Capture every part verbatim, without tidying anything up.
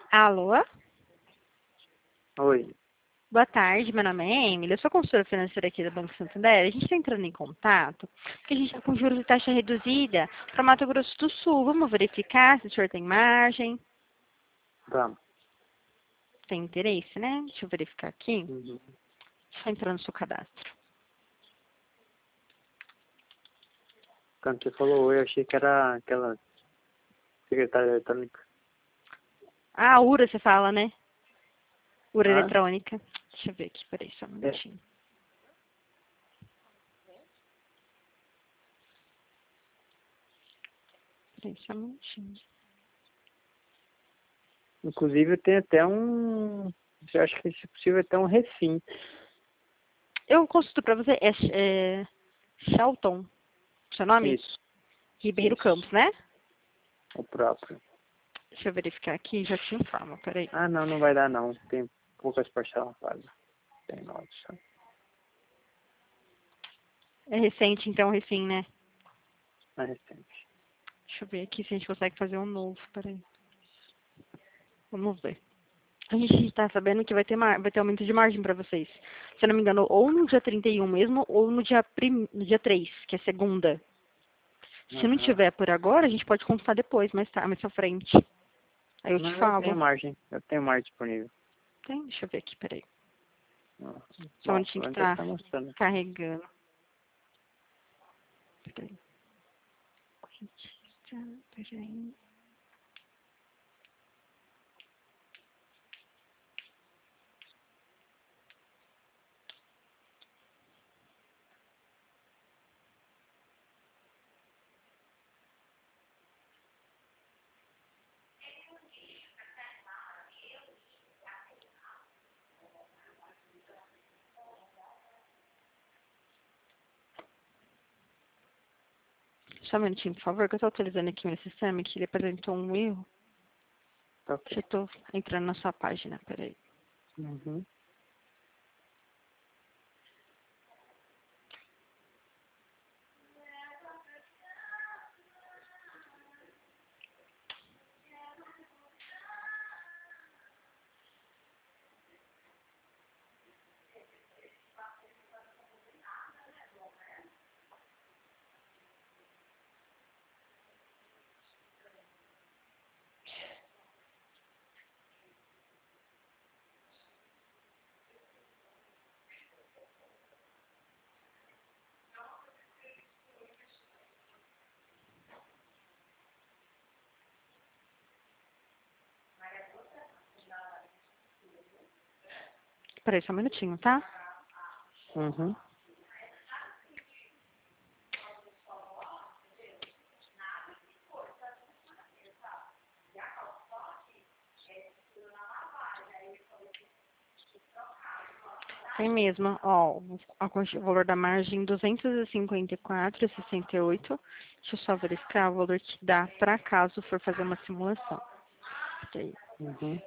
Alô? Oi. Boa tarde, meu nome é Emily, eu sou consultora financeira aqui do Banco Santander. A gente está entrando em contato porque a gente está com juros de taxa reduzida para Mato Grosso do Sul. Vamos verificar se o senhor tem margem. Vamos. Tem interesse, né? Deixa eu verificar aqui. Uhum. Deixa eu entrar no seu cadastro. Quando você falou oi, eu achei que era aquela secretária eletrônica. Ah, U R A você fala, né? U R A Hã? eletrônica. Deixa eu ver aqui, peraí, só um É. minutinho. Peraí, só um minutinho. Inclusive tem até um. Eu acho que se possível até um recinto. Eu consulto para você, é, é Shelton, seu nome? Isso, Ribeiro isso. Campos, né? O próprio. Deixa eu verificar aqui, já te informo, peraí. Ah, não, não vai dar não. Tem poucas parcelas pagas. Tem nove só. É recente, então, recém, né? É recente. Deixa eu ver aqui se a gente consegue fazer um novo, peraí. Vamos ver. A gente está sabendo que vai ter, mar... vai ter aumento de margem para vocês. Se eu não me engano, ou no dia trinta e um mesmo, ou no dia, prim... no dia três, que é segunda. Se não Aham. tiver por agora, a gente pode consultar depois, mais tarde, mais pra frente. Aí eu te Não, eu tenho falo. margem. Eu tenho margem disponível. Tem? Deixa eu ver aqui, peraí. Ah, Só um bom, minutinho pelo que menos tá tá mostrando. carregando. Peraí. Peraí. Só um minutinho, por favor, que eu tô atualizando aqui meu sistema, que ele apresentou um erro. Tá ok. Já tô entrando na sua página, peraí. Uhum. Peraí, só um minutinho, tá? Uhum. Tem mesmo, ó, a quanti- o valor da margem duzentos e cinquenta e quatro e sessenta e oito. Deixa eu só verificar o valor que dá para caso for fazer uma simulação. Peraí. Uhum.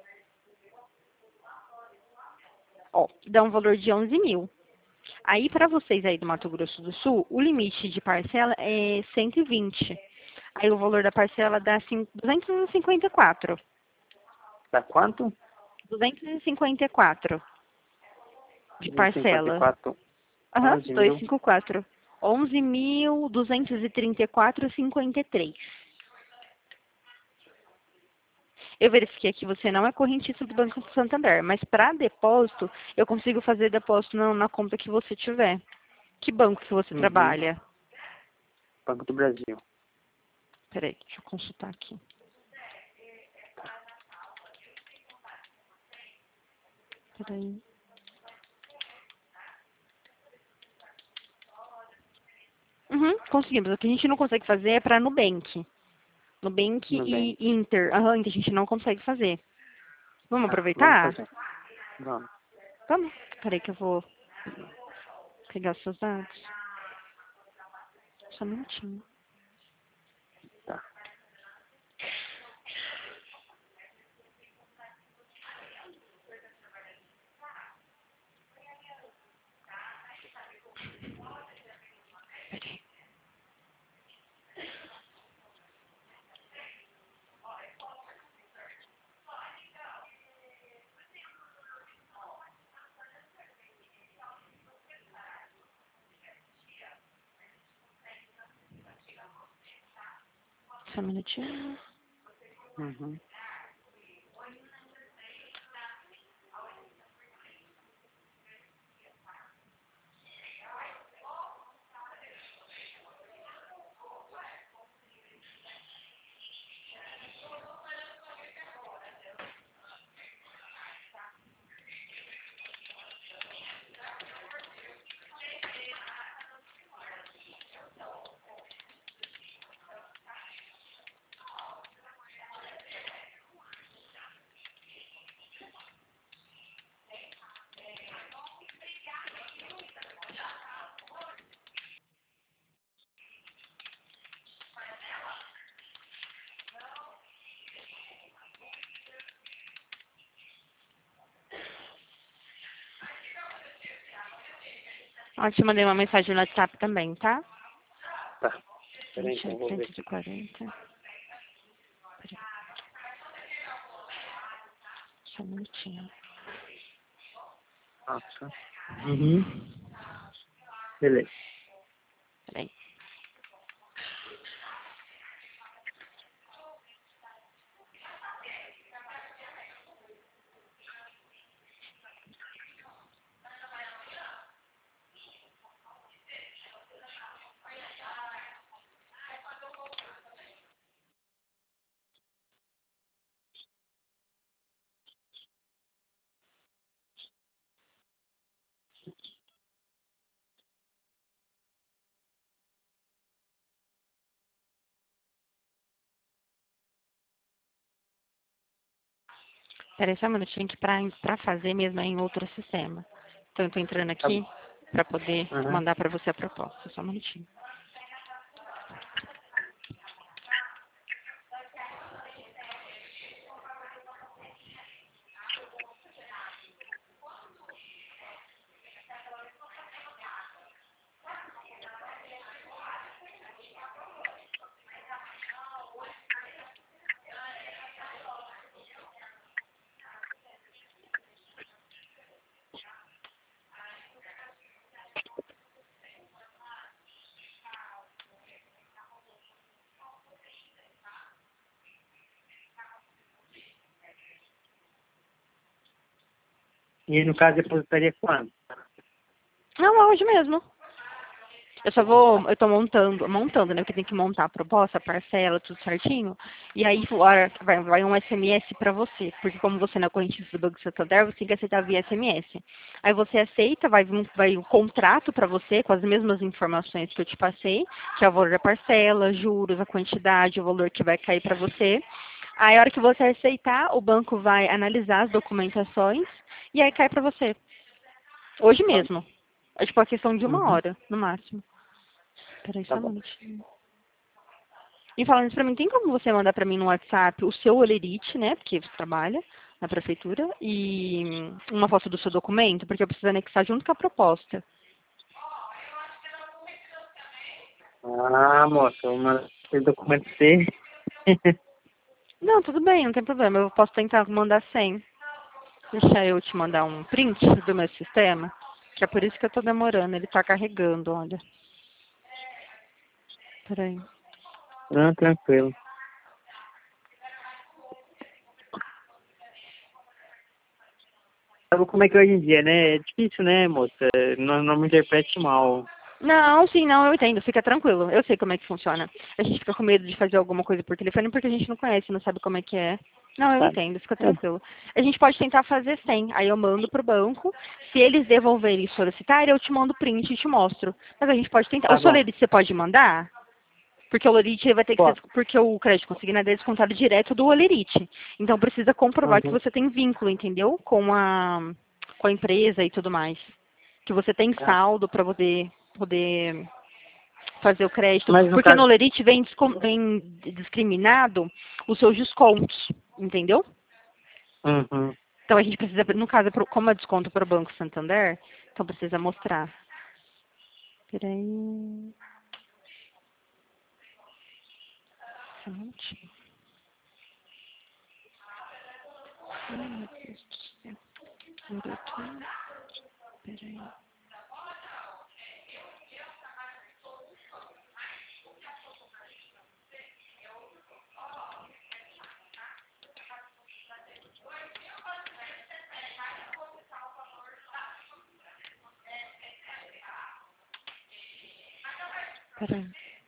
Ó, dá um valor de onze mil. Aí, para vocês aí do Mato Grosso do Sul, o limite de parcela é cento e vinte. Aí o valor da parcela dá cin- duzentos e cinquenta e quatro. Dá quanto? duzentos e cinquenta e quatro de cinquenta e parcela. quatro. Aham, onze duzentos mil. e cinquenta e quatro. onze mil duzentos e trinta e quatro e cinquenta e três. Eu verifiquei que você não é correntista do Banco do Santander, mas para depósito, eu consigo fazer depósito na, na conta que você tiver. Que banco que você Uhum. trabalha? Banco do Brasil. Peraí, deixa eu consultar aqui. Peraí. Uhum, conseguimos. O que a gente não consegue fazer é para Nubank. Nubank e Nubank. Inter. Aham, Inter a gente não consegue fazer. Vamos Tá, vamos aproveitar? fazer. Vamos. Vamos. Peraí que eu vou pegar os seus dados. Só um minutinho. Tá. Peraí. Só um minutinho. Uhum. Ó, te mandei uma mensagem no WhatsApp também, tá? Tá. Peraí, vinte e então, oito, vou ver. cento e quarenta. Peraí, só um minutinho. Ah, tá. Uhum. Beleza. Peraí. Peraí só um minutinho que pra, pra fazer mesmo é em outro sistema. Então eu tô entrando Tá aqui bom. pra poder Aham. mandar pra você a proposta. Só um minutinho. E no caso, depositaria quando? Não, é hoje mesmo. Eu só vou, eu tô montando, montando, né? Porque tem que montar a proposta, a parcela, tudo certinho. E aí hora, vai, vai um S M S pra você. Porque como você não é correntista do Banco Santander, você tem que aceitar via S M S. Aí você aceita, vai vir vai o contrato pra você com as mesmas informações que eu te passei, que é o valor da parcela, juros, a quantidade, o valor que vai cair pra você. Aí a hora que você aceitar, o banco vai analisar as documentações e aí cai pra você. Hoje Tá. mesmo. É tipo a questão de uma Uhum. hora, no máximo. Peraí Tá só um bom. minutinho. E falando isso pra mim, tem como você mandar pra mim no WhatsApp o seu olerite, né? Porque você trabalha na prefeitura, e hum, uma foto do seu documento, porque eu preciso anexar junto com a proposta. Ah, moça, uma esse documento C. Não, tudo bem, não tem problema. Eu posso tentar mandar sem. Deixa eu te mandar um print do meu sistema, que é por isso que eu tô demorando. Ele tá carregando, olha. Peraí. Não, tranquilo. Sabe como é que é hoje em dia, né? É difícil, né, moça? Não, não me interprete mal. Não, sim, não, eu entendo, fica tranquilo. Eu sei como é que funciona. A gente fica com medo de fazer alguma coisa por telefone porque a gente não conhece, não sabe como é que é. Não, eu Tá? entendo, fica É. tranquilo. A gente pode tentar fazer sem. Aí eu mando pro banco. Se eles devolverem e solicitarem, eu te mando print e te mostro. Mas a gente pode tentar. O Tá bom. Solerite você pode mandar? Porque o Olerite vai ter que ser. Posso. Porque o crédito consignado é descontado direto do Olerite. Então precisa comprovar que Uhum. você tem vínculo, entendeu? Com a, com a empresa e tudo mais. Que você tem Tá. saldo para poder, poder fazer o crédito, Mas no porque no caso. Olerite vem, descom- vem discriminado os seus descontos, entendeu? Uhum. Então a gente precisa, no caso, pro- como é desconto para o Banco Santander, então precisa mostrar. Peraí. Só um minutinho. Ai, meu Deus do céu. Garoto. Peraí. Peraí.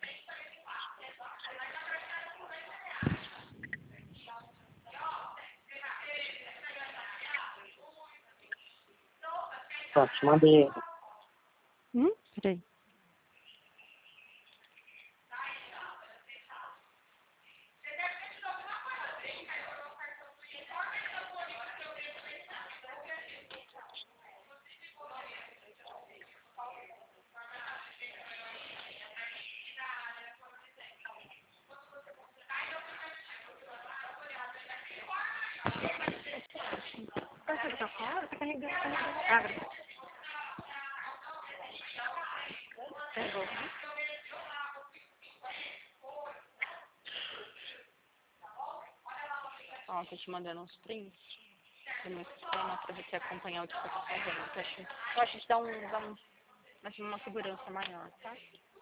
Pronto, te mandei. Hum? Peraí. Tá fora? Tá carregando, tá carregando. Pegou. Ó, tô te mandando uns prints do meu sistema pra você acompanhar o que você tá fazendo. Eu acho, eu acho que dá um, dá um, assim, uma segurança maior, tá?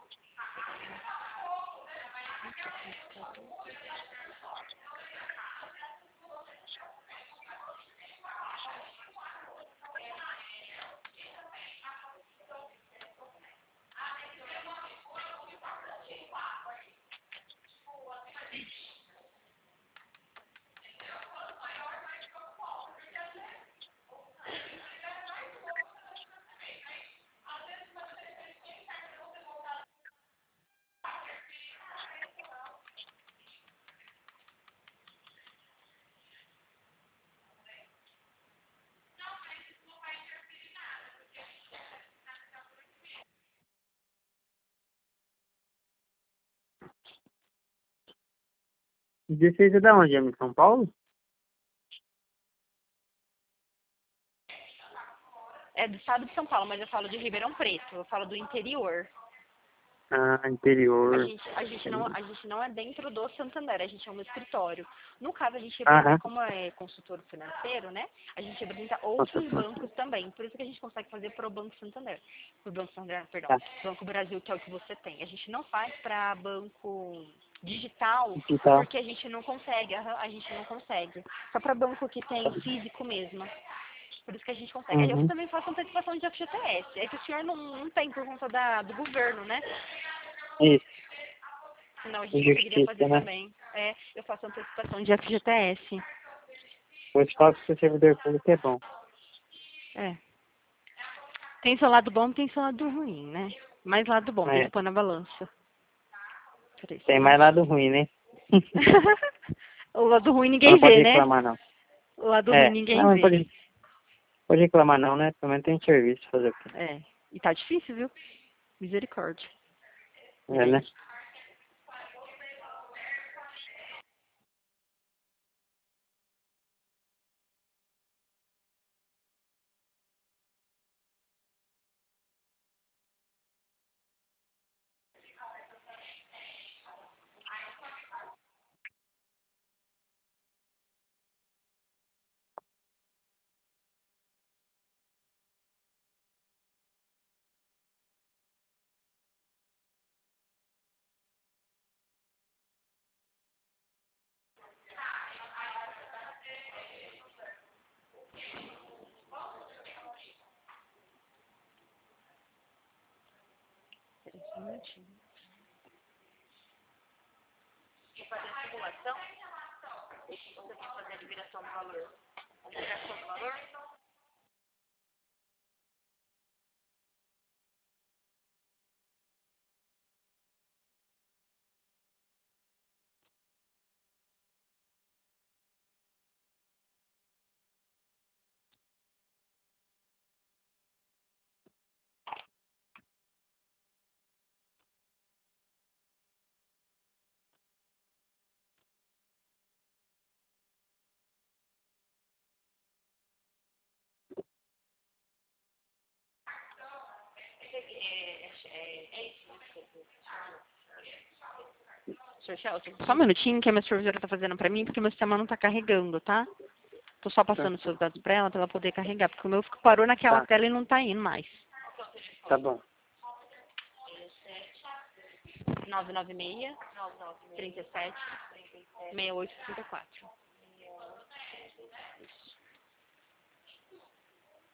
dezesseis é da onde? É em São Paulo? É do estado de São Paulo, mas eu falo de Ribeirão Preto, eu falo do interior. Ah, A interior. gente, a gente, não, a gente não é dentro do Santander, a gente é um escritório. No caso, a gente representa, Aham. como é consultor financeiro, né? A gente representa Nossa, outros bancos também. Por isso que a gente consegue fazer pro Banco Santander. Pro Banco Santander, perdão. tá. Banco Brasil, que é o que você tem. A gente não faz para banco digital, E tal. porque a gente não consegue, aham, a gente não consegue. Só para banco que tem físico mesmo. Por isso que a gente consegue. Aí eu Uhum. também faço antecipação de F G T S. É que o senhor não, não tem por conta da, do governo, né? Isso. Senão a gente conseguiria Justiça, fazer né? também. É, eu faço antecipação de F G T S. O espaço do servidor público é bom. É. Tem seu lado bom e tem seu lado ruim, né? Mais lado bom, tem É. que pôr na balança. Peraí, só Tem um mais lado minutinho. ruim, né? O lado ruim Não ninguém pode vê, né? reclamar, não. O lado ruim É. ninguém Não, não vê. pode, pode reclamar, não, né? Pelo menos tem serviço fazer o quê? É. E tá difícil, viu? Misericórdia. É, né? Peraí. Peraí, só um minutinho. Vou fazer a simulação. Você quer fazer a liberação do valor? A liberação do valor? Senhor Shelton, só um minutinho que a minha supervisora tá fazendo pra mim, porque meu sistema não tá carregando, tá? Tô só passando os seus dados pra ela, pra ela poder carregar, porque o meu parou naquela Tá. tela e não tá indo mais. Tá bom. nove nove seis, trinta e sete, sessenta e oito, trinta e quatro.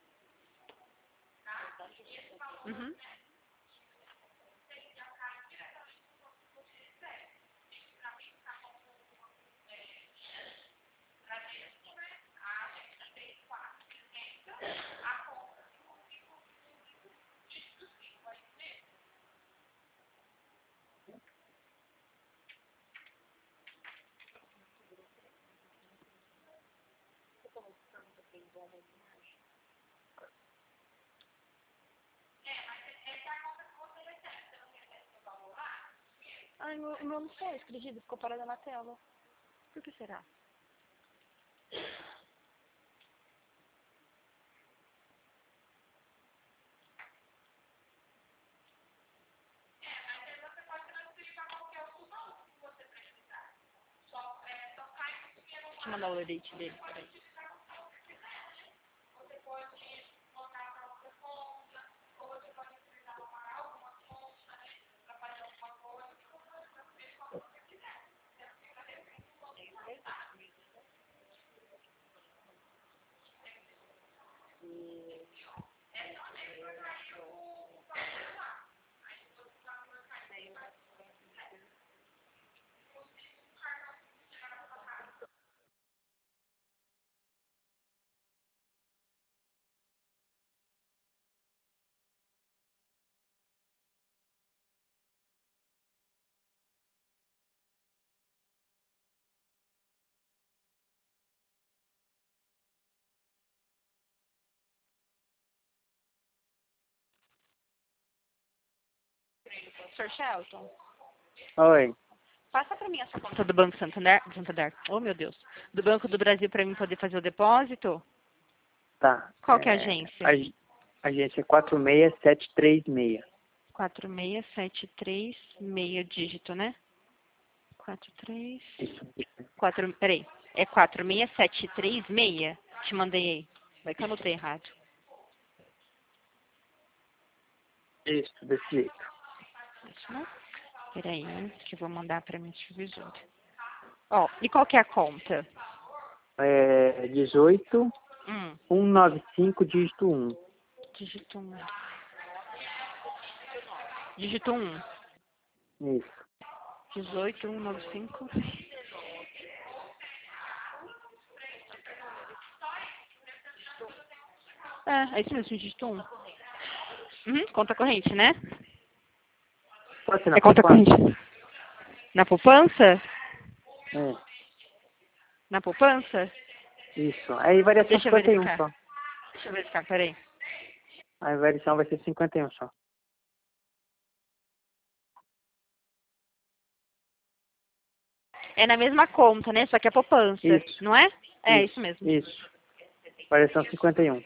Uhum. Ai, meu, o meu não foi, acredita? Ficou parada na tela. Por que será? Deixa eu mandar o lerite dele, peraí. senhor Shelton, Oi. passa pra mim essa conta do Banco Santander, Santander. Oh, meu Deus. Do Banco do Brasil pra mim poder fazer o depósito? Tá. Qual que é a É, agência? ag- agência quatro seis sete três seis. quatro seis sete três meio dígito, né? quatro três quatro, peraí. É quatro seis sete três seis? Te mandei aí. Vai que eu anotei errado. Isso, desse jeito. Isso, né? Peraí, que eu vou mandar pra minha supervisora. Ó, e qual que é a conta? É dezoito Hum, cento e noventa e cinco, dígito um. dígito um. Dígito um. Isso. dezoito cento e noventa e cinco. É, é isso mesmo, dígito um. Uhum, conta corrente, né? Pode ser na É conta poupança? corrente. Na poupança? É. Na poupança? Isso. Aí variação Deixa eu cinquenta e um verificar. só. Deixa eu verificar, peraí. A variação vai ser cinquenta e um só. É na mesma conta, né? Só que é poupança, Isso. não é? É, isso Isso. mesmo. Isso. Variação cinquenta e um.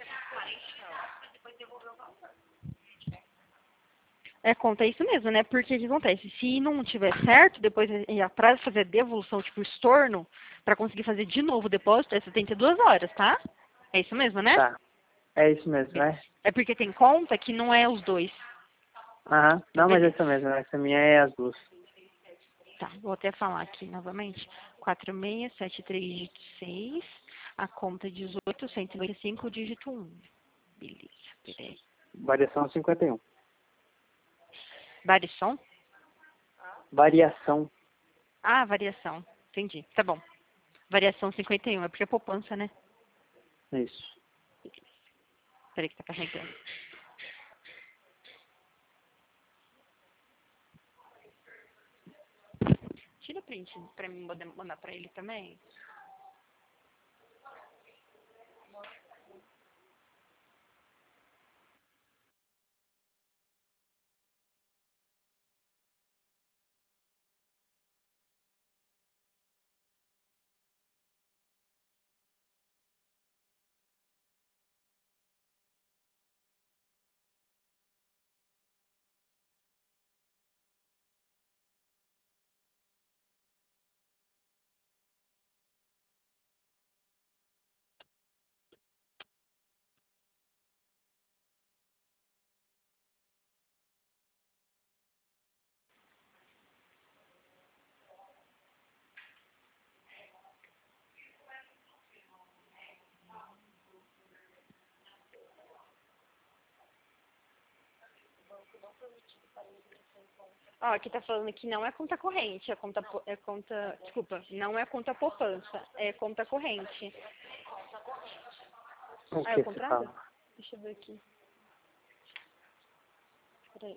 É conta, é isso mesmo, né? Porque o que acontece? Se não tiver certo, depois para fazer a devolução, tipo estorno, para conseguir fazer de novo o depósito, é setenta e duas horas, tá? É isso mesmo, né? Tá. É isso mesmo, Beleza. é? É porque tem conta que não é os dois. Aham. Então, Não, mas beleza. essa mesmo. Essa minha é as duas. Tá, vou até falar aqui novamente. quatro seis sete três dígito seis, a conta dezoito cento e noventa e cinco, dígito um. Beleza, peraí. Variação cinquenta e um. Barisson? Variação. Ah, variação. Entendi. Tá bom. Variação cinquenta e um, é porque é poupança, né? Isso. Peraí que tá carregando. Tira o print pra mim poder mandar pra ele também. Ó, aqui tá falando que não é conta corrente, é conta, po- é conta, desculpa, não é conta poupança, é conta corrente. O Ah, é que o você contrário? fala? Deixa eu ver aqui. Peraí.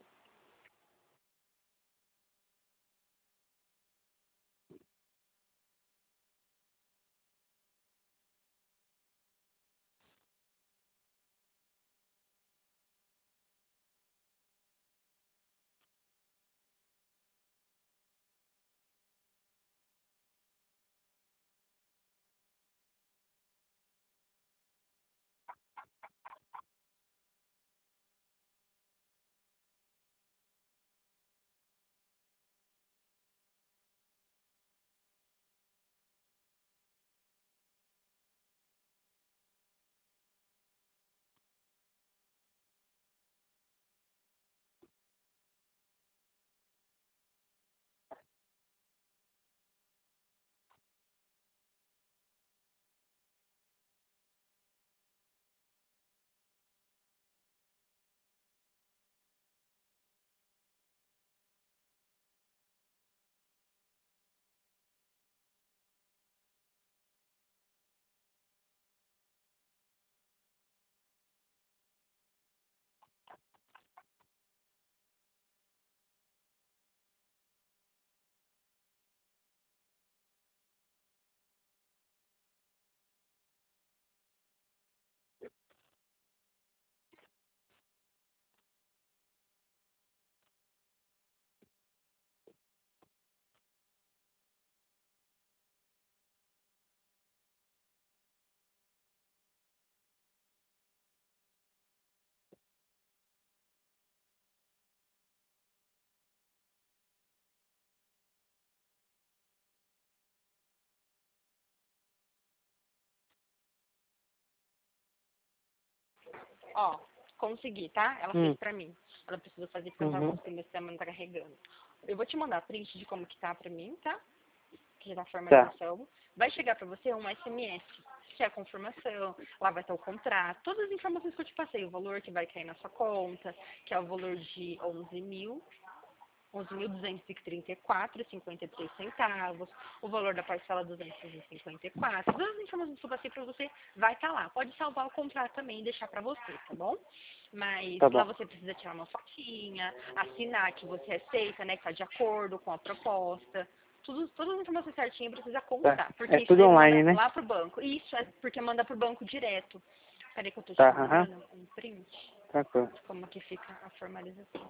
Ó, consegui, tá? Ela Hum. fez pra mim. Ela precisou fazer porque eu não tava Uhum. conseguindo, esse sistema não tá carregando. Eu vou te mandar print de como que tá pra mim, tá? Que já tá a Tá. formalização. Vai chegar pra você um S M S, que é a confirmação. Lá vai estar o contrato, todas as informações que eu te passei. O valor que vai cair na sua conta, que é o valor de onze mil. onze mil duzentos e trinta e quatro e cinquenta e três centavos, o valor da parcela duzentos e cinquenta e quatro, todas as informações que eu passei para você vai estar lá. Pode salvar o contrato também e deixar para você, tá bom? Mas Tá lá bom. você precisa tirar uma fotinha, assinar que você aceita, né, que está de acordo com a proposta. Tudo, todas as informações certinhas precisa Tá. constar, porque É isso tudo daí online, manda né? lá pro banco. Isso é porque manda pro banco direto. Peraí que eu tô te Tá, aham. mandando um print, Tranquilo. como que fica a formalização.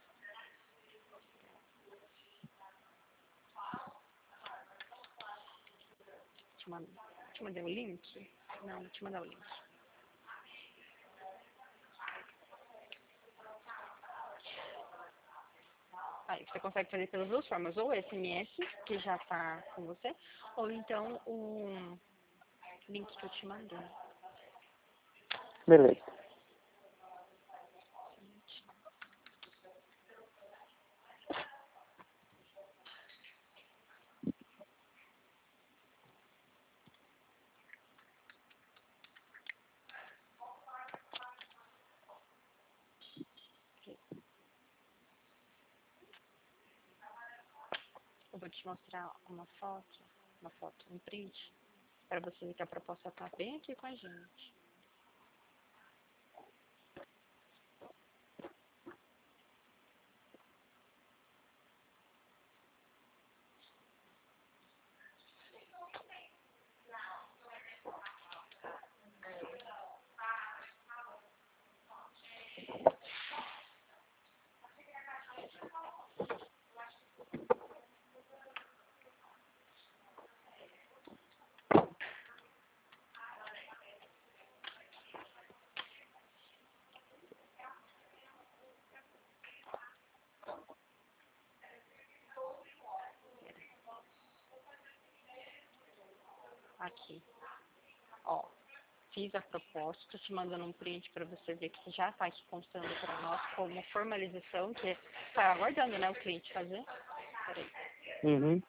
Te mando. Te mandei o link? Não, vou te mandar o link. Aí, você consegue fazer pelas duas formas, ou o S M S, que já tá com você, ou então o link que eu te mandei. Beleza. Eu vou te mostrar uma foto, uma foto, um print, para você ver que a proposta tá bem aqui com a gente. Aqui, ó. Fiz a proposta, tô te mandando um print para você ver que já tá aqui constando para nós como formalização, que tá aguardando, né, o cliente fazer. Peraí. Uhum.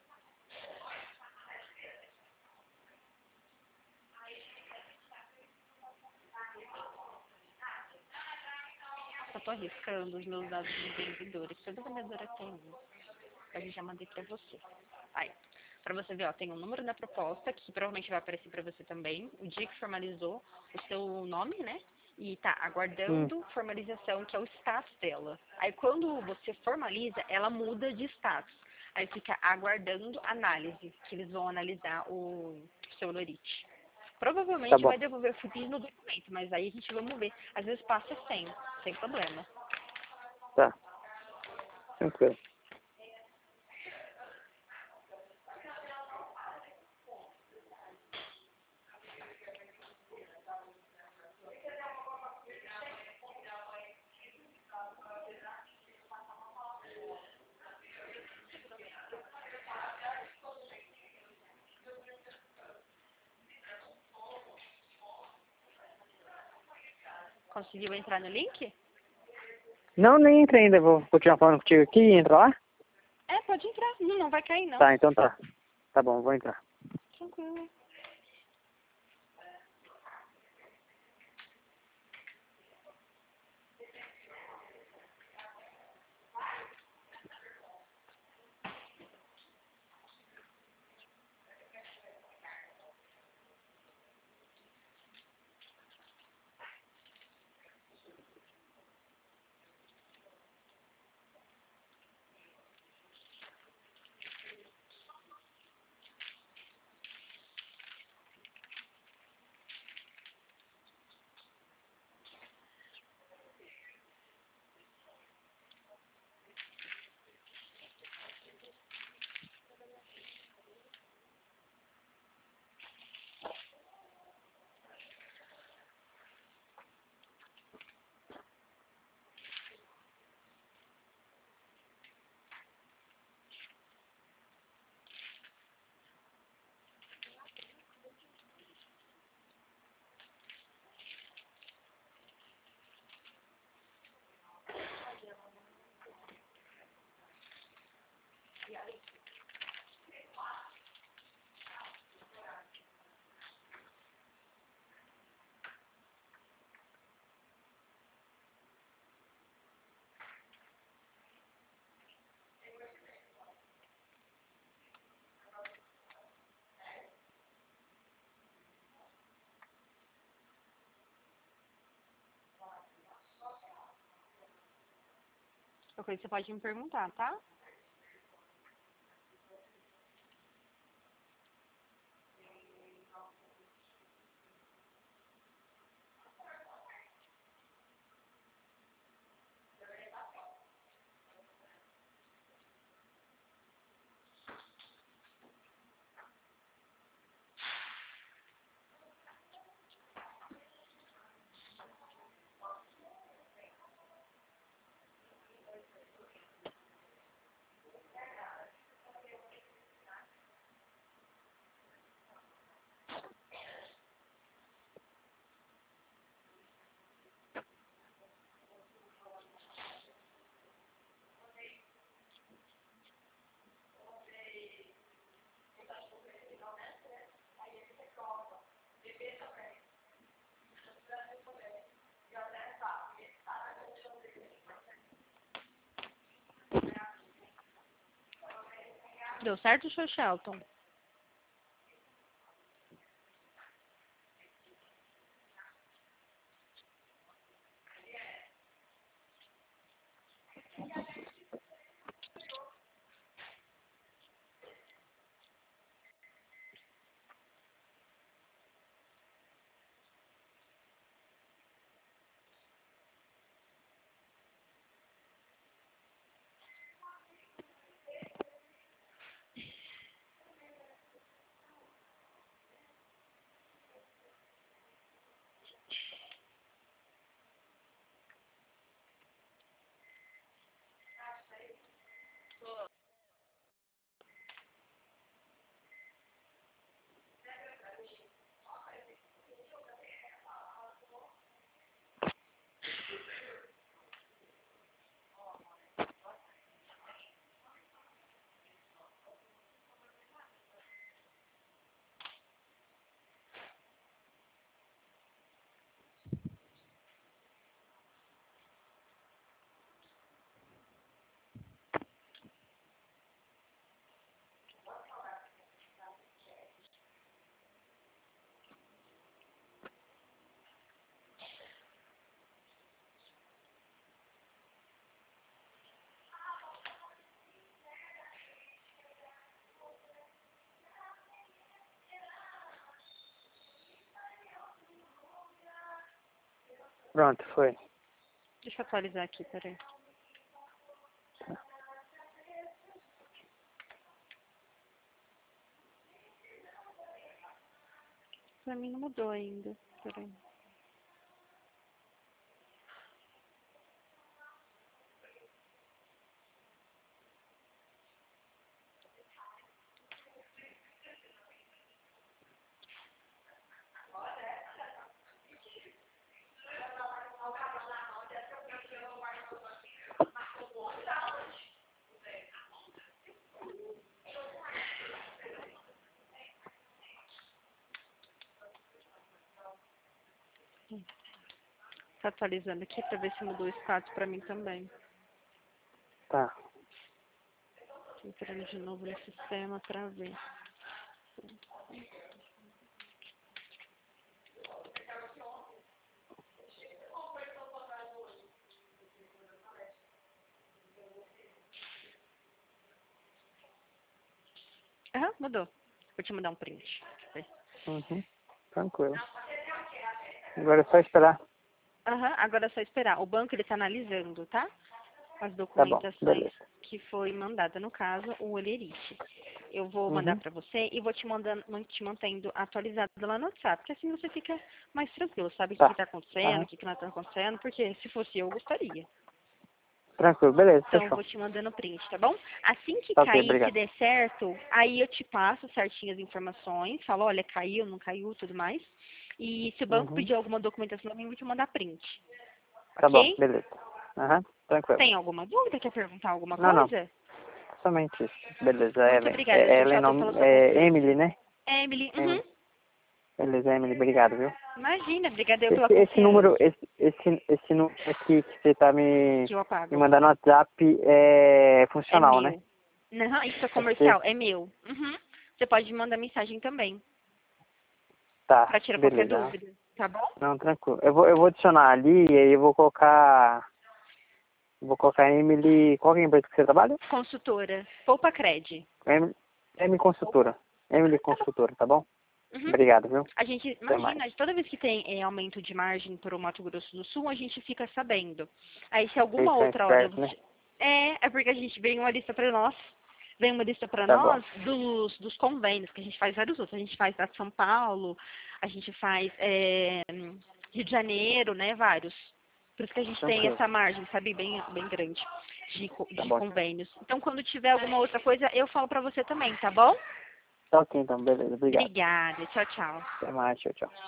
Só tô arriscando os meus dados de vendedores. Toda vendedora tem um. Eu já mandei pra você. Aí, pra você ver, ó, tem o número da proposta, que provavelmente vai aparecer pra você também, o dia que formalizou, o seu nome, né? E tá Hum. aguardando formalização, que é o status dela. Aí quando você formaliza, ela muda de status. Aí fica aguardando análise, que eles vão analisar o seu lorite. Tá Provavelmente bom. vai devolver o F I P no documento, mas aí a gente vamos ver. Às vezes passa sem, sem problema. Tá. Tranquilo. Conseguiu entrar no link? Não, nem entrei ainda. Vou continuar falando contigo aqui e entra lá? É, pode entrar. Não, não vai cair, não. Tá, então tá. Tá bom, vou entrar. Tranquilo. Qualquer coisa você pode me perguntar, tá? Deu certo, seu Shelton? Pronto, foi. Deixa eu atualizar aqui, peraí. Pra mim não mudou ainda. Peraí. Tá atualizando aqui pra ver se mudou o status pra mim também. Tá. Tô entrando de novo no sistema pra ver. Aham, mudou. Vou te mandar um print. Uhum. Tranquilo. Agora é só esperar. Aham, agora é só esperar. O banco ele tá analisando, tá? As Tá bom, documentações beleza. que foi mandada, no caso, o Olerite. Eu vou mandar Uhum. pra você e vou te mandando, te mantendo atualizado lá no WhatsApp, porque assim você fica mais tranquilo, sabe o que, que Tá. tá acontecendo, Aham. o que, que não tá acontecendo, porque se fosse eu, eu gostaria. Tranquilo, beleza, Então, eu fechou. vou te mandando print, tá bom? Assim que Tá ok, cair, se obrigado. der certo, aí eu te passo certinho as informações, falo, olha, caiu, não caiu, tudo mais. E se o banco Uhum. pedir alguma documentação, eu vou te mandar print, Tá bom, ok? beleza. Aham, tranquilo. Tem alguma dúvida? Quer perguntar alguma Não, não, coisa? somente isso. Beleza, Muito Ellen. obrigada, É, seu Ellen Shelton, não, pela sua é confiança. Emily, né? Emily, uhum. Emily. Beleza, Emily, obrigado, viu? Imagina, obrigada eu pela Esse, esse número, confiança. esse, esse, esse número aqui que você tá me, Que eu me apago. mandando no WhatsApp é É funcional, né? meu. Não, isso é É seu. comercial, é meu. Uhum. Você pode me mandar mensagem também, Tá, pra tirar qualquer beleza. dúvida, tá bom? Não, tranquilo. Eu vou, eu vou adicionar ali e aí eu vou colocar. Vou colocar Emily... Qual que é a empresa que você trabalha? Consultora. Poupa Cred. M, M Consultora. Emily Consultora, tá bom? Uhum. Obrigado, viu? A gente, Até imagina, mais. toda vez que tem é, aumento de margem para o Mato Grosso do Sul, a gente fica sabendo. Aí se alguma Isso é outra hora... esperto, né? É, é porque a gente vem uma lista para nós, vem uma lista para Tá bom. nós dos, dos convênios, que a gente faz vários outros. A gente faz da São Paulo, a gente faz é, Rio de Janeiro, né, vários. Por isso que a gente tem Tranquilo. essa margem, sabe, bem, bem grande de, co- Tá de bom. convênios. Então, quando tiver alguma outra coisa, eu falo para você também, tá bom? Tá ok, então. Beleza. Obrigado. Obrigada. Tchau, tchau. Até mais. Tchau, tchau.